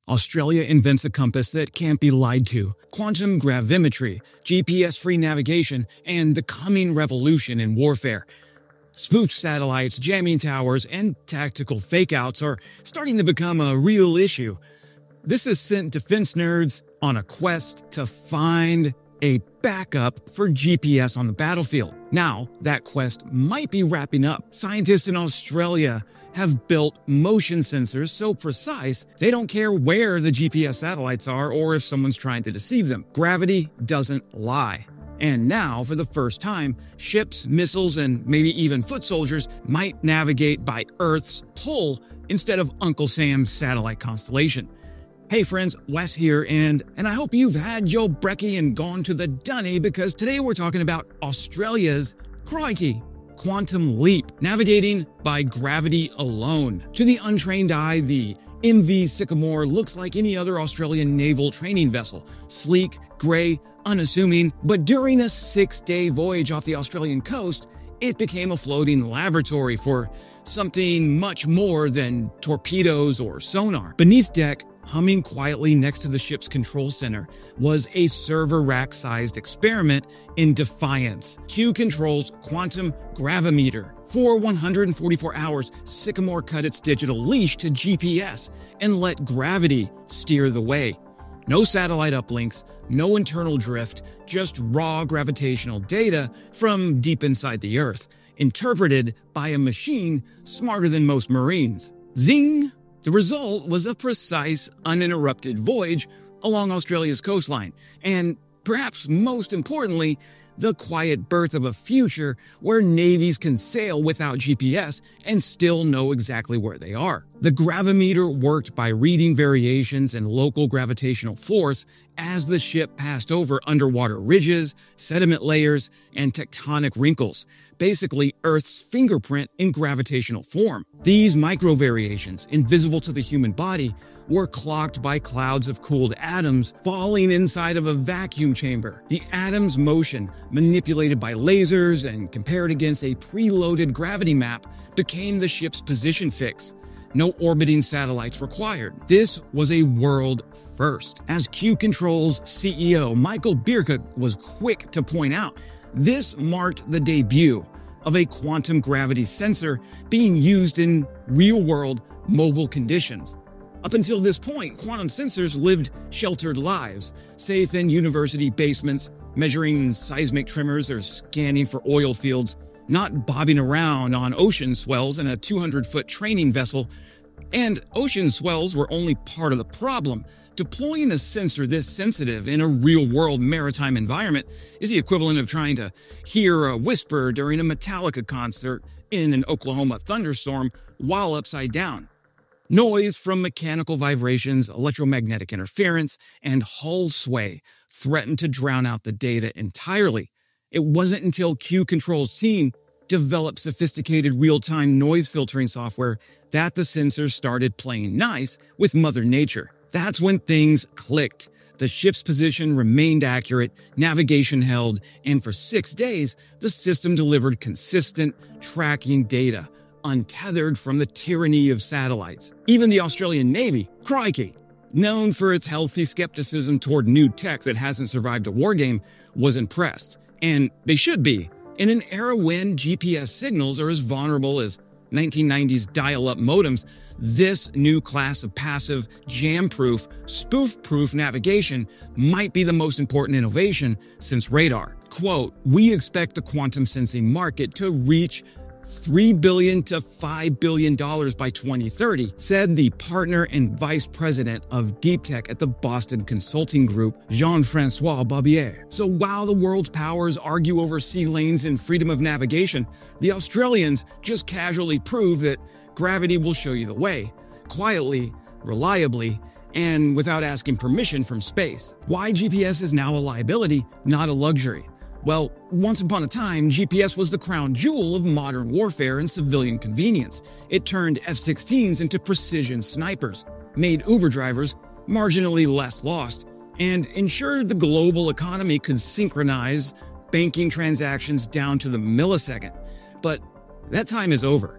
Australia invents a compass that can't be lied to, quantum gravimetry, GPS-free navigation, and the coming revolution in warfare. Spoofed satellites, jamming towers, and tactical fake-outs are starting to become a real issue. This has sent defense nerds on a quest to find a backup for GPS on the battlefield. Now, that quest might be wrapping up. Scientists in Australia have built motion sensors so precise they don't care where the GPS satellites are or if someone's trying to deceive them. Gravity doesn't lie. And now, for the first time, ships, missiles, and maybe even foot soldiers might navigate by Earth's pull instead of Uncle Sam's satellite constellation. Hey friends, Wes here, and I hope you've had your brekkie and gone to the dunny, because today we're talking about Australia's, crikey, quantum leap, navigating by gravity alone. To the untrained eye, the MV Sycamore looks like any other Australian naval training vessel, sleek, gray, unassuming, but during a 6-day voyage off the Australian coast, it became a floating laboratory for something much more than torpedoes or sonar. Beneath deck, humming quietly next to the ship's control center, was a server rack-sized experiment in defiance. Q Control's quantum gravimeter. For 144 hours, Sycamore cut its digital leash to GPS and let gravity steer the way. No satellite uplinks, no internal drift, just raw gravitational data from deep inside the Earth, interpreted by a machine smarter than most Marines. Zing! The result was a precise, uninterrupted voyage along Australia's coastline, and perhaps most importantly, the quiet birth of a future where navies can sail without GPS and still know exactly where they are. The gravimeter worked by reading variations in local gravitational force as the ship passed over underwater ridges, sediment layers, and tectonic wrinkles, basically Earth's fingerprint in gravitational form. These micro-variations, invisible to the human body, were clocked by clouds of cooled atoms falling inside of a vacuum chamber. The atoms' motion, manipulated by lasers and compared against a preloaded gravity map, became the ship's position fix. No orbiting satellites required. This was a world first. As Q Control's CEO Michael Bierkut was quick to point out, this marked the debut of a quantum gravity sensor being used in real-world mobile conditions. Up until this point, quantum sensors lived sheltered lives, safe in university basements, measuring seismic tremors or scanning for oil fields, not bobbing around on ocean swells in a 200-foot training vessel. And ocean swells were only part of the problem. Deploying a sensor this sensitive in a real-world maritime environment is the equivalent of trying to hear a whisper during a Metallica concert in an Oklahoma thunderstorm while upside down. Noise from mechanical vibrations, electromagnetic interference, and hull sway threatened to drown out the data entirely. It wasn't until Q Control's team developed sophisticated real-time noise filtering software that the sensors started playing nice with Mother Nature. That's when things clicked. The ship's position remained accurate, navigation held, and for 6 days, the system delivered consistent tracking data, untethered from the tyranny of satellites. Even the Australian Navy, crikey, known for its healthy skepticism toward new tech that hasn't survived a war game, was impressed. And they should be. In an era when GPS signals are as vulnerable as 1990s dial-up modems, this new class of passive, jam-proof, spoof-proof navigation might be the most important innovation since radar. Quote, "We expect the quantum sensing market to reach $3 billion to $5 billion by 2030, said the partner and vice president of deep tech at the Boston Consulting Group, Jean-Francois Barbier. So while the world's powers argue over sea lanes and freedom of navigation, the Australians just casually prove that gravity will show you the way, quietly, reliably, and without asking permission from space. Why GPS is now a liability, not a luxury? Well, once upon a time, GPS was the crown jewel of modern warfare and civilian convenience. It turned F-16s into precision snipers, made Uber drivers marginally less lost, and ensured the global economy could synchronize banking transactions down to the millisecond. But that time is over.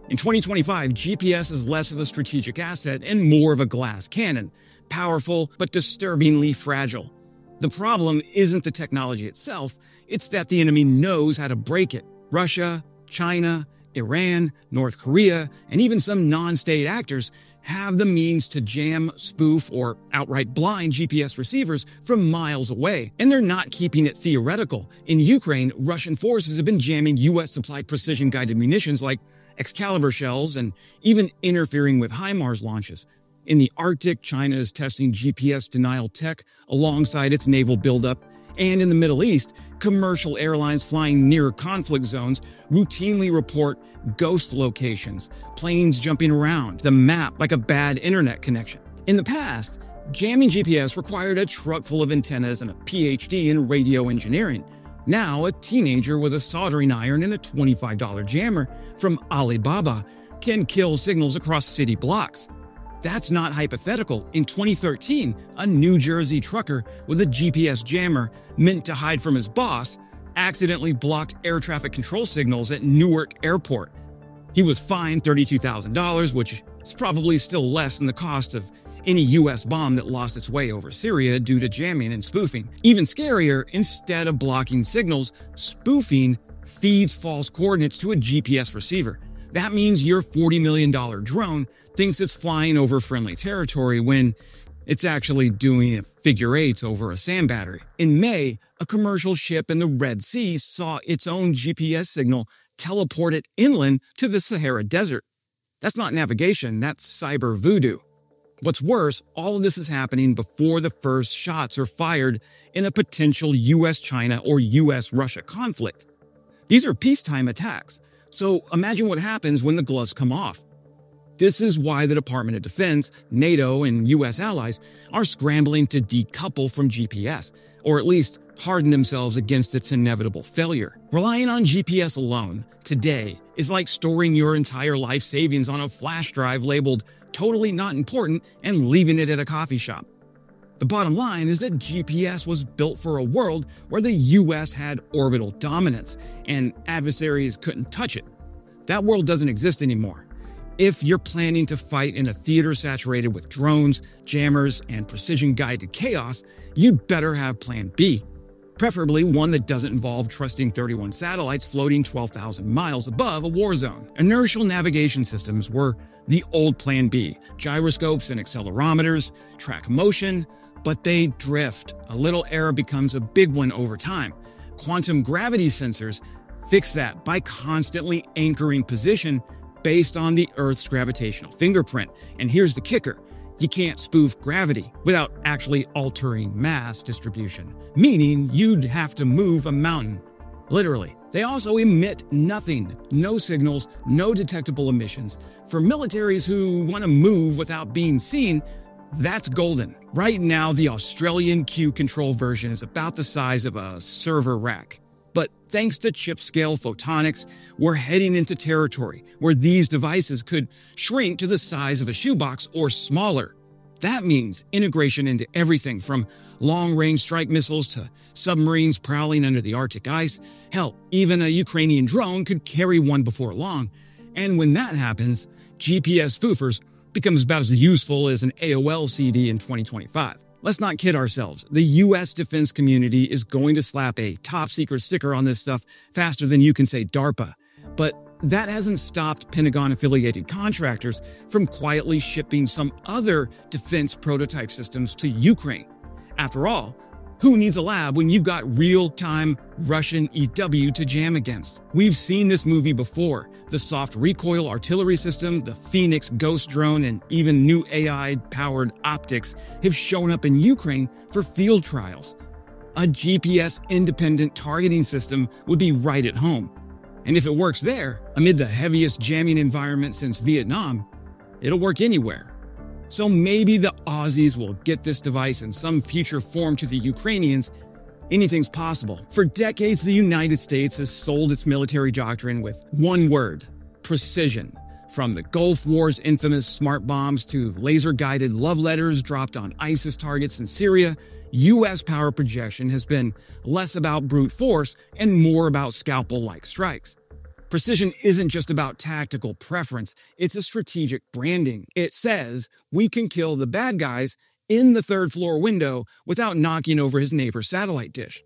In 2025, GPS is less of a strategic asset and more of a glass cannon, powerful but disturbingly fragile. The problem isn't the technology itself, it's that the enemy knows how to break it. Russia, China, Iran, North Korea, and even some non-state actors have the means to jam, spoof, or outright blind GPS receivers from miles away. And they're not keeping it theoretical. In Ukraine, Russian forces have been jamming U.S.-supplied precision-guided munitions like Excalibur shells and even interfering with HIMARS launches. In the Arctic, China is testing GPS denial tech alongside its naval buildup. And in the Middle East, commercial airlines flying near conflict zones routinely report ghost locations, planes jumping around, the map like a bad internet connection. In the past, jamming GPS required a truck full of antennas and a PhD in radio engineering. Now, a teenager with a soldering iron and a $25 jammer from Alibaba can kill signals across city blocks. That's not hypothetical. In 2013, a New Jersey trucker with a GPS jammer meant to hide from his boss accidentally blocked air traffic control signals at Newark Airport. He was fined $32,000, which is probably still less than the cost of any U.S. bomb that lost its way over Syria due to jamming and spoofing. Even scarier, instead of blocking signals, spoofing feeds false coordinates to a GPS receiver. That means your $40 million drone thinks it's flying over friendly territory when it's actually doing a figure eights over a sand battery. In May, a commercial ship in the Red Sea saw its own GPS signal teleport it inland to the Sahara Desert. That's not navigation, that's cyber voodoo. What's worse, all of this is happening before the first shots are fired in a potential U.S.-China or U.S.-Russia conflict. These are peacetime attacks. So imagine what happens when the gloves come off. This is why the Department of Defense, NATO, and U.S. allies are scrambling to decouple from GPS, or at least harden themselves against its inevitable failure. Relying on GPS alone today is like storing your entire life savings on a flash drive labeled totally not important and leaving it at a coffee shop. The bottom line is that GPS was built for a world where the U.S. had orbital dominance and adversaries couldn't touch it. That world doesn't exist anymore. If you're planning to fight in a theater saturated with drones, jammers, and precision-guided chaos, you'd better have Plan B. Preferably one that doesn't involve trusting 31 satellites floating 12,000 miles above a war zone. Inertial navigation systems were the old Plan B. Gyroscopes and accelerometers track motion, but they drift. A little error becomes a big one over time. Quantum gravity sensors fix that by constantly anchoring position based on the Earth's gravitational fingerprint. And here's the kicker. You can't spoof gravity without actually altering mass distribution, meaning you'd have to move a mountain. Literally. They also emit nothing, no signals, no detectable emissions. For militaries who want to move without being seen, that's golden. Right now, the Australian Q Control version is about the size of a server rack. But thanks to chip-scale photonics, we're heading into territory where these devices could shrink to the size of a shoebox or smaller. That means integration into everything from long-range strike missiles to submarines prowling under the Arctic ice. Hell, even a Ukrainian drone could carry one before long. And when that happens, GPS spoofers becomes about as useful as an AOL CD in 2025. Let's not kid ourselves. The U.S. defense community is going to slap a top-secret sticker on this stuff faster than you can say DARPA. But that hasn't stopped Pentagon-affiliated contractors from quietly shipping some other defense prototype systems to Ukraine. After all, who needs a lab when you've got real-time Russian EW to jam against? We've seen this movie before. The soft recoil artillery system, the Phoenix Ghost drone, and even new AI-powered optics have shown up in Ukraine for field trials. A GPS-independent targeting system would be right at home. And if it works there, amid the heaviest jamming environment since Vietnam, it'll work anywhere. So maybe the Aussies will get this device in some future form to the Ukrainians. Anything's possible. For decades, the United States has sold its military doctrine with one word: precision. From the Gulf War's infamous smart bombs to laser-guided love letters dropped on ISIS targets in Syria, U.S. power projection has been less about brute force and more about scalpel-like strikes. Precision isn't just about tactical preference, it's a strategic branding. It says we can kill the bad guys in the third floor window without knocking over his neighbor's satellite dish.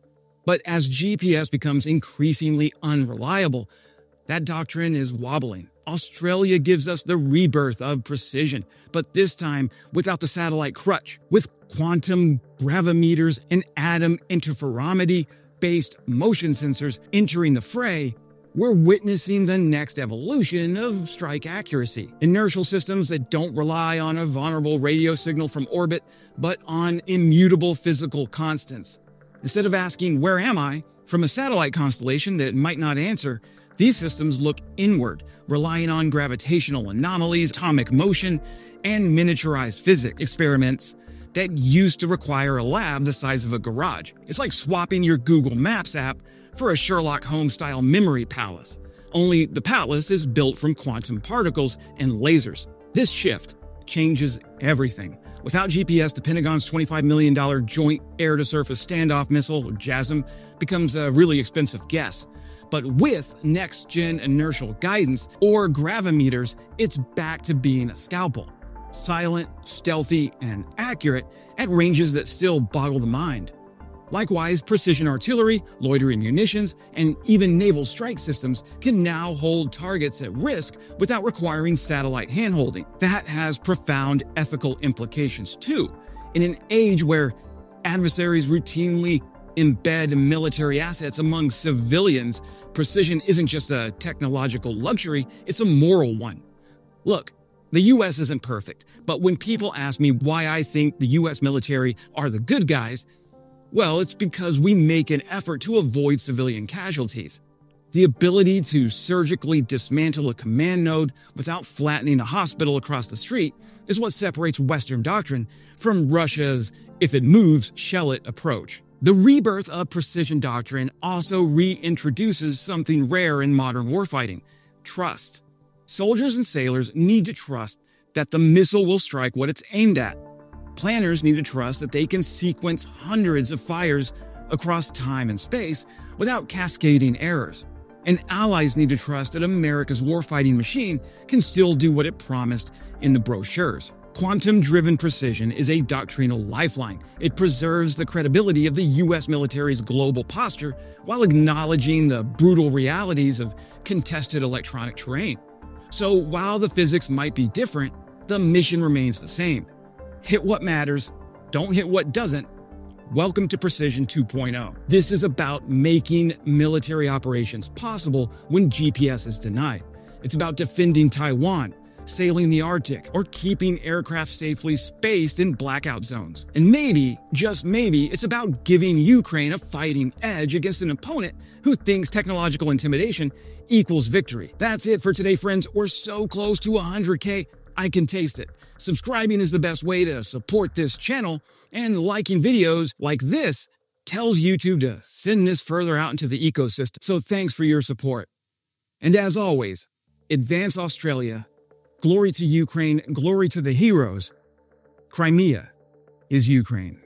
But as GPS becomes increasingly unreliable, that doctrine is wobbling. Australia gives us the rebirth of precision, but this time without the satellite crutch. With quantum gravimeters and atom interferometry-based motion sensors entering the fray, we're witnessing the next evolution of strike accuracy. Inertial systems that don't rely on a vulnerable radio signal from orbit, but on immutable physical constants. Instead of asking, "Where am I?" from a satellite constellation that might not answer, these systems look inward, relying on gravitational anomalies, atomic motion, and miniaturized physics experiments that used to require a lab the size of a garage. It's like swapping your Google Maps app for a Sherlock Holmes-style memory palace. Only the palace is built from quantum particles and lasers. This shift changes everything. Without GPS, the Pentagon's $25 million Joint Air-to-Surface Standoff Missile, or JASSM, becomes a really expensive guess. But with next-gen inertial guidance, or gravimeters, it's back to being a scalpel. Silent, stealthy, and accurate at ranges that still boggle the mind. Likewise, precision artillery, loitering munitions, and even naval strike systems can now hold targets at risk without requiring satellite handholding. That has profound ethical implications, too. In an age where adversaries routinely embed military assets among civilians, precision isn't just a technological luxury, it's a moral one. Look, the US isn't perfect, but when people ask me why I think the US military are the good guys, well, it's because we make an effort to avoid civilian casualties. The ability to surgically dismantle a command node without flattening a hospital across the street is what separates Western doctrine from Russia's "if it moves, shell it" approach. The rebirth of precision doctrine also reintroduces something rare in modern warfighting: trust. Soldiers and sailors need to trust that the missile will strike what it's aimed at. Planners need to trust that they can sequence hundreds of fires across time and space without cascading errors. And allies need to trust that America's warfighting machine can still do what it promised in the brochures. Quantum-driven precision is a doctrinal lifeline. It preserves the credibility of the U.S. military's global posture while acknowledging the brutal realities of contested electronic terrain. So while the physics might be different, the mission remains the same. Hit what matters, don't hit what doesn't. Welcome to Precision 2.0. This is about making military operations possible when GPS is denied. It's about defending Taiwan, sailing the Arctic, or keeping aircraft safely spaced in blackout zones. And maybe, just maybe, it's about giving Ukraine a fighting edge against an opponent who thinks technological intimidation equals victory. That's it for today, friends. We're so close to 100K. I can taste it. Subscribing is the best way to support this channel, and liking videos like this tells YouTube to send this further out into the ecosystem. So thanks for your support. And as always, advance Australia. Glory to Ukraine, glory to the heroes. Crimea is Ukraine.